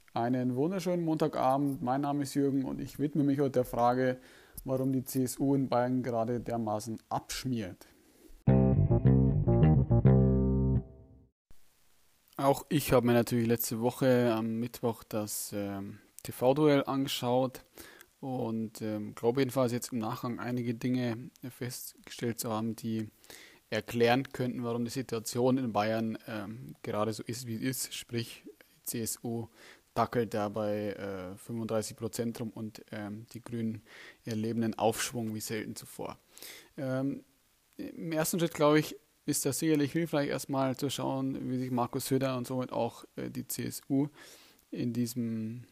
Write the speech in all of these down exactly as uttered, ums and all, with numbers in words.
Einen wunderschönen Montagabend. Mein Name ist Jürgen und ich widme mich heute der Frage, warum die C S U in Bayern gerade dermaßen abschmiert. Auch ich habe mir natürlich letzte Woche am Mittwoch das ähm, T V-Duell angeschaut und ähm, glaube jedenfalls jetzt im Nachgang einige Dinge festgestellt zu haben, die erklären könnten, warum die Situation in Bayern ähm, gerade so ist, wie es ist. Sprich, die C S U dackelt da bei äh, fünfunddreißig Prozent rum und ähm, die Grünen erleben einen Aufschwung wie selten zuvor. Ähm, Im ersten Schritt, glaube ich, ist das sicherlich hilfreich, erstmal zu schauen, wie sich Markus Söder und somit auch äh, die C S U in diesem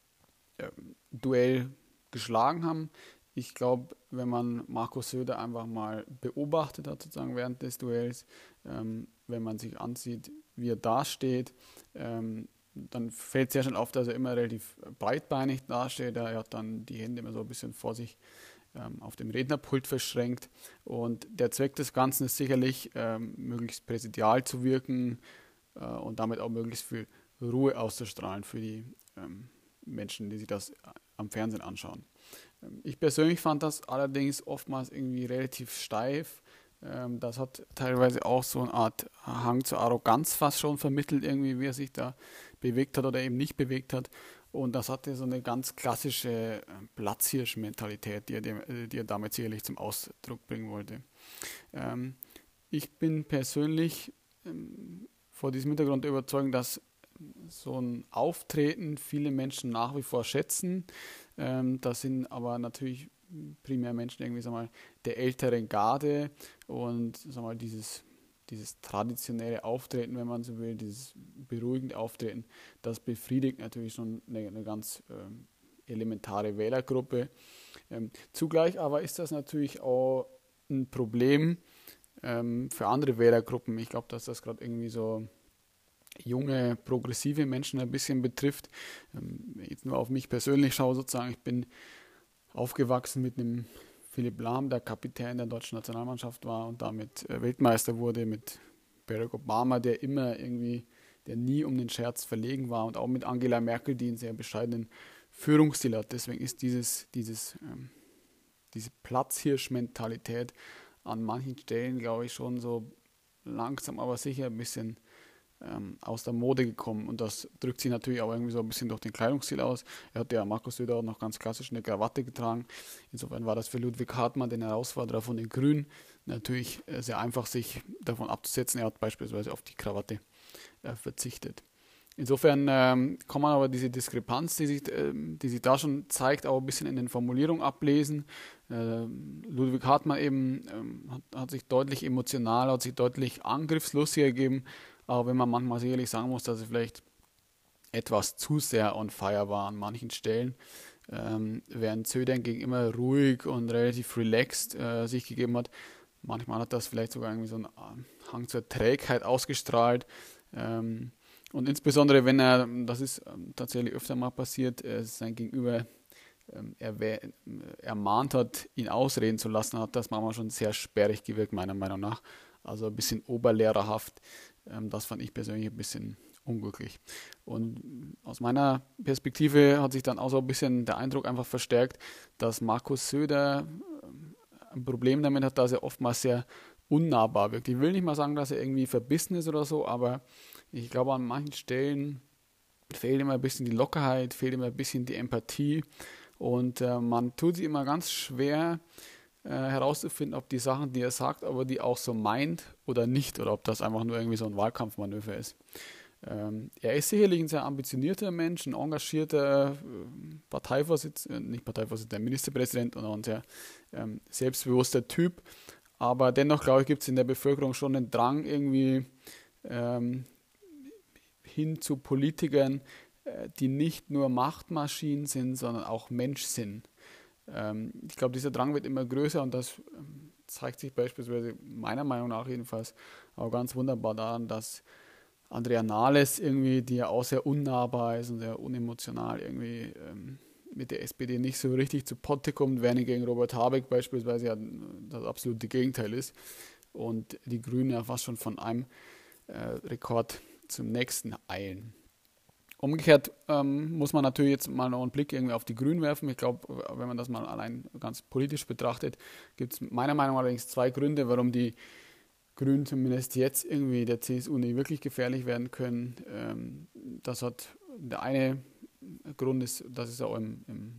ähm, Duell geschlagen haben. Ich glaube, wenn man Markus Söder einfach mal beobachtet hat, sozusagen während des Duells, ähm, wenn man sich ansieht, wie er dasteht, ähm, dann fällt sehr schnell auf, dass er immer relativ breitbeinig dasteht. Er hat dann die Hände immer so ein bisschen vor sich ähm, auf dem Rednerpult verschränkt. Und der Zweck des Ganzen ist sicherlich, ähm, möglichst präsidial zu wirken äh, und damit auch möglichst viel Ruhe auszustrahlen für die ähm, Menschen, die sich das am Fernsehen anschauen. Ähm, Ich persönlich fand das allerdings oftmals irgendwie relativ steif. Ähm, Das hat teilweise auch so eine Art Hang zur Arroganz fast schon vermittelt, irgendwie, wie er sich da bewegt hat oder eben nicht bewegt hat. Und das hatte so eine ganz klassische äh, Platzhirsch-Mentalität, die er, dem- äh, die er damit sicherlich zum Ausdruck bringen wollte. Ähm, Ich bin persönlich ähm, vor diesem Hintergrund der Überzeugung, dass so ein Auftreten viele Menschen nach wie vor schätzen. Ähm, das sind aber natürlich primär Menschen irgendwie, sag mal, der älteren Garde und sag mal, dieses, dieses traditionelle Auftreten, wenn man so will, dieses beruhigende Auftreten, das befriedigt natürlich schon eine, eine ganz ähm, elementare Wählergruppe. Ähm, zugleich aber ist das natürlich auch ein Problem ähm, für andere Wählergruppen. Ich glaube, dass das gerade irgendwie so junge, progressive Menschen ein bisschen betrifft. Ähm, jetzt nur auf mich persönlich schaue sozusagen, ich bin aufgewachsen mit einem Philipp Lahm, der Kapitän der deutschen Nationalmannschaft war und damit äh, Weltmeister wurde, mit Barack Obama, der immer irgendwie, der nie um den Scherz verlegen war und auch mit Angela Merkel, die einen sehr bescheidenen Führungsstil hat. Deswegen ist dieses, dieses, ähm, diese Platzhirsch-Mentalität an manchen Stellen, glaube ich, schon so langsam aber sicher ein bisschen ähm, aus der Mode gekommen. Und das drückt sich natürlich auch irgendwie so ein bisschen durch den Kleidungsstil aus. Er hat ja Markus Söder auch noch ganz klassisch eine Krawatte getragen. Insofern war das für Ludwig Hartmann, den Herausforderer von den Grünen, natürlich äh, sehr einfach, sich davon abzusetzen. Er hat beispielsweise auf die Krawatte äh, verzichtet. Insofern ähm, kann man aber diese Diskrepanz, die sich, ähm, die sich da schon zeigt, auch ein bisschen in den Formulierungen ablesen. Äh, Ludwig Hartmann eben ähm, hat, hat sich deutlich emotional, hat sich deutlich angriffslustiger gegeben, auch wenn man manchmal sicherlich sagen muss, dass er vielleicht etwas zu sehr on fire war an manchen Stellen, ähm, während Söder hingegen immer ruhig und relativ relaxed äh, sich gegeben hat. Manchmal hat das vielleicht sogar irgendwie so einen äh, Hang zur Trägheit ausgestrahlt. Ähm, und insbesondere, wenn er, das ist ähm, tatsächlich öfter mal passiert, äh, sein Gegenüber ähm, erwäh- äh, ermahnt hat, ihn ausreden zu lassen, hat das manchmal schon sehr sperrig gewirkt, meiner Meinung nach. Also ein bisschen oberlehrerhaft. Ähm, das fand ich persönlich ein bisschen unglücklich. Und aus meiner Perspektive hat sich dann auch so ein bisschen der Eindruck einfach verstärkt, dass Markus Söder ähm, ein Problem damit hat, dass er oftmals sehr unnahbar wirkt. Ich will nicht mal sagen, dass er irgendwie verbissen ist oder so, aber ich glaube, an manchen Stellen fehlt immer ein bisschen die Lockerheit, fehlt immer ein bisschen die Empathie und äh, man tut sich immer ganz schwer äh, herauszufinden, ob die Sachen, die er sagt, aber die auch so meint oder nicht oder ob das einfach nur irgendwie so ein Wahlkampfmanöver ist. Ähm, er ist sicherlich ein sehr ambitionierter Mensch, ein engagierter äh, Parteivorsitzender, nicht Parteivorsitzender, Ministerpräsident und auch ein sehr ähm, selbstbewusster Typ. Aber dennoch, glaube ich, gibt es in der Bevölkerung schon den Drang, irgendwie ähm, hin zu Politikern, äh, die nicht nur Machtmaschinen sind, sondern auch Mensch sind. Ähm, ich glaube, dieser Drang wird immer größer und das ähm, zeigt sich beispielsweise meiner Meinung nach jedenfalls auch ganz wunderbar daran, dass Andrea Nahles irgendwie, die ja auch sehr unnahbar ist und sehr unemotional irgendwie ähm, mit der S P D nicht so richtig zu Potte kommt, während gegen Robert Habeck beispielsweise ja das absolute Gegenteil ist und die Grünen ja fast schon von einem äh, Rekord zum nächsten eilen. Umgekehrt ähm, muss man natürlich jetzt mal noch einen Blick irgendwie auf die Grünen werfen. Ich glaube, wenn man das mal allein ganz politisch betrachtet, gibt es meiner Meinung nach allerdings zwei Gründe, warum die Grünen zumindest jetzt irgendwie der C S U nicht wirklich gefährlich werden können. Ähm, das hat der eine Grund ist, dass es auch im, im,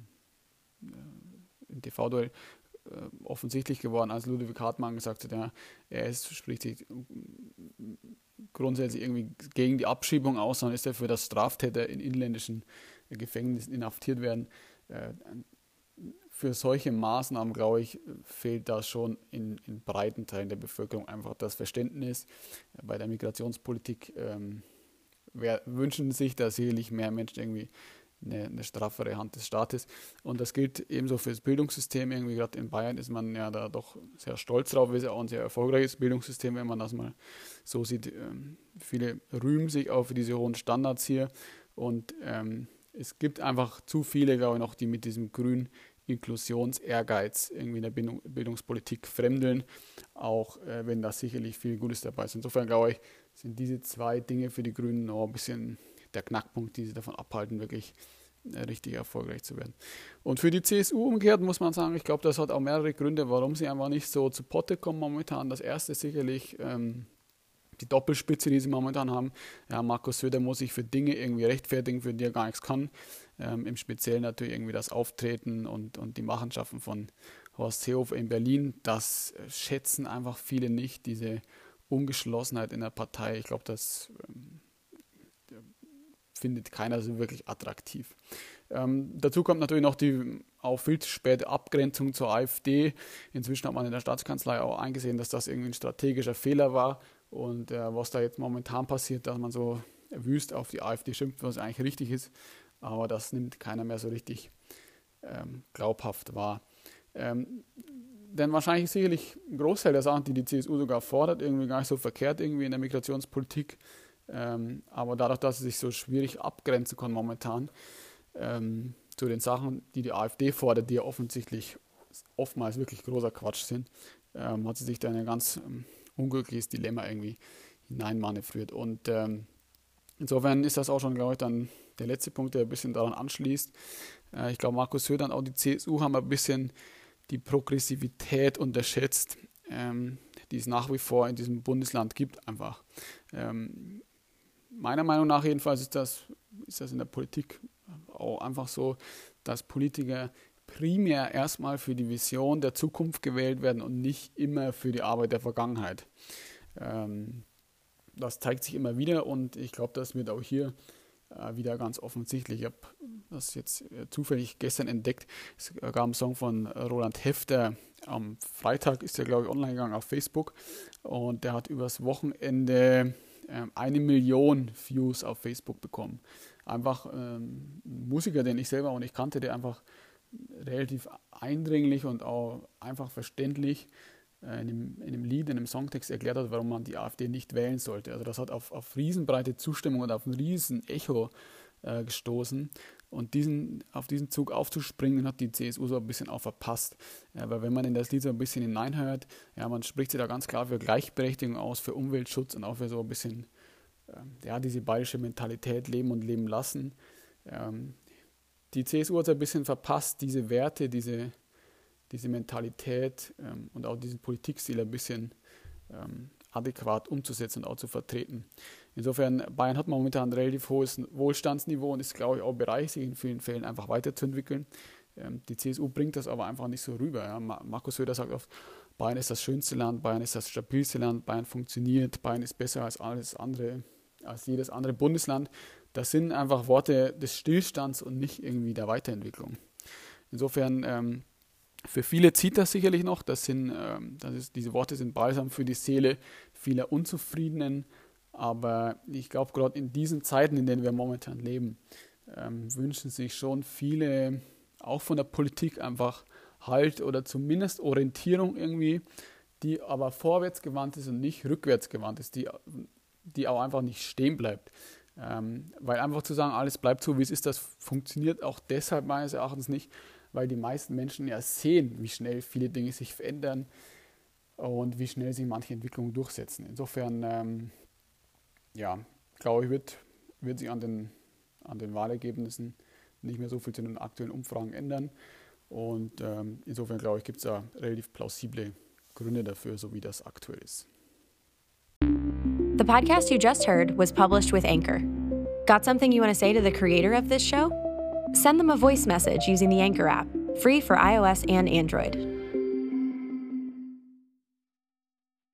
im T V-Duell äh, offensichtlich geworden, als Ludwig Hartmann gesagt hat, ja, er ist, spricht sich grundsätzlich irgendwie gegen die Abschiebung aus, sondern ist dafür, dass Straftäter in inländischen Gefängnissen inhaftiert werden. Äh, für solche Maßnahmen, glaube ich, fehlt da schon in, in breiten Teilen der Bevölkerung einfach das Verständnis. Bei der Migrationspolitik ähm, wer, wünschen sich da sicherlich mehr Menschen irgendwie eine, eine straffere Hand des Staates. Und das gilt ebenso für das Bildungssystem. Irgendwie gerade in Bayern ist man ja da doch sehr stolz drauf. Ist ja auch ein sehr erfolgreiches Bildungssystem, wenn man das mal so sieht. Ähm, viele rühmen sich auch für diese hohen Standards hier. Und ähm, es gibt einfach zu viele, glaube ich, noch, die mit diesem grünen Inklusionsehrgeiz irgendwie in der Bildung, Bildungspolitik fremdeln, auch äh, wenn da sicherlich viel Gutes dabei ist. Insofern glaube ich, sind diese zwei Dinge für die Grünen noch ein bisschen der Knackpunkt, die sie davon abhalten, wirklich äh, richtig erfolgreich zu werden. Und für die C S U umgekehrt muss man sagen, ich glaube, das hat auch mehrere Gründe, warum sie einfach nicht so zu Potte kommen momentan. Das erste ist sicherlich ähm, die Doppelspitze, die sie momentan haben. Ja, Markus Söder muss sich für Dinge irgendwie rechtfertigen, für die er gar nichts kann. Ähm, Im Speziellen natürlich irgendwie das Auftreten und, und die Machenschaften von Horst Seehofer in Berlin. Das schätzen einfach viele nicht, diese Ungeschlossenheit in der Partei. Ich glaube, das ähm, findet keiner so wirklich attraktiv. Ähm, dazu kommt natürlich noch die auch viel zu späte Abgrenzung zur AfD. Inzwischen hat man in der Staatskanzlei auch eingesehen, dass das irgendwie ein strategischer Fehler war. Und äh, was da jetzt momentan passiert, dass man so wüst auf die AfD schimpft, was eigentlich richtig ist, aber das nimmt keiner mehr so richtig ähm, glaubhaft wahr. Ähm, denn wahrscheinlich ist sicherlich ein Großteil der Sachen, die die C S U sogar fordert, irgendwie gar nicht so verkehrt irgendwie in der Migrationspolitik. Ähm, aber dadurch, dass sie sich so schwierig abgrenzen kann momentan ähm, zu den Sachen, die die AfD fordert, die ja offensichtlich oftmals wirklich großer Quatsch sind, ähm, hat sie sich da in ein ganz ähm, unglückliches Dilemma irgendwie hineinmanövriert. Und ähm, insofern ist das auch schon, glaube ich, dann der letzte Punkt, der ein bisschen daran anschließt. Äh, ich glaube, Markus Söder und auch die C S U haben ein bisschen die Progressivität unterschätzt, ähm, die es nach wie vor in diesem Bundesland gibt, einfach. Ähm, meiner Meinung nach jedenfalls ist das, ist das in der Politik auch einfach so, dass Politiker primär erstmal für die Vision der Zukunft gewählt werden und nicht immer für die Arbeit der Vergangenheit. Ähm, das zeigt sich immer wieder und ich glaube, das wird auch hier äh, wieder ganz offensichtlich. Ich habe das jetzt äh, zufällig gestern entdeckt. Es gab einen Song von Roland Hefter. Am Freitag ist der, glaube ich, online gegangen auf Facebook und der hat übers Wochenende äh, eine Million Views auf Facebook bekommen. Einfach ähm, ein Musiker, den ich selber auch nicht kannte, der einfach relativ eindringlich und auch einfach verständlich äh, in, einem, in einem Lied, in einem Songtext erklärt hat, warum man die AfD nicht wählen sollte. Also das hat auf, auf riesenbreite Zustimmung und auf ein riesen Echo äh, gestoßen. Und diesen, auf diesen Zug aufzuspringen, hat die C S U so ein bisschen auch verpasst. Ja, weil wenn man in das Lied so ein bisschen hineinhört, ja, man spricht sich da ganz klar für Gleichberechtigung aus, für Umweltschutz und auch für so ein bisschen ähm, ja, diese bayerische Mentalität leben und leben lassen. Ähm, Die C S U hat es ein bisschen verpasst, diese Werte, diese, diese Mentalität ähm, und auch diesen Politikstil ein bisschen ähm, adäquat umzusetzen und auch zu vertreten. Insofern, Bayern hat momentan ein relativ hohes Wohlstandsniveau und ist, glaube ich, auch bereit, sich in vielen Fällen einfach weiterzuentwickeln. Ähm, die C S U bringt das aber einfach nicht so rüber. Ja. Markus Söder sagt oft, Bayern ist das schönste Land, Bayern ist das stabilste Land, Bayern funktioniert, Bayern ist besser als alles andere, als jedes andere Bundesland. Das sind einfach Worte des Stillstands und nicht irgendwie der Weiterentwicklung. Insofern, ähm, für viele zieht das sicherlich noch. Das sind, ähm, das ist, diese Worte sind balsam für die Seele vieler Unzufriedenen. Aber ich glaube, gerade in diesen Zeiten, in denen wir momentan leben, ähm, wünschen sich schon viele, auch von der Politik, einfach Halt oder zumindest Orientierung irgendwie, die aber vorwärts gewandt ist und nicht rückwärts gewandt ist, die, die auch einfach nicht stehen bleibt. Ähm, weil einfach zu sagen, alles bleibt so, wie es ist, das funktioniert auch deshalb meines Erachtens nicht, weil die meisten Menschen ja sehen, wie schnell viele Dinge sich verändern und wie schnell sich manche Entwicklungen durchsetzen. Insofern, ähm, ja, glaube ich, wird, wird sich an den, an den Wahlergebnissen nicht mehr so viel zu den aktuellen Umfragen ändern. Und ähm, insofern glaube ich, gibt es da relativ plausible Gründe dafür, so wie das aktuell ist. The podcast you just heard was published with Anchor. Got something you want to say to the creator of this show? Send them a voice message using the Anchor app, free for iOS and Android.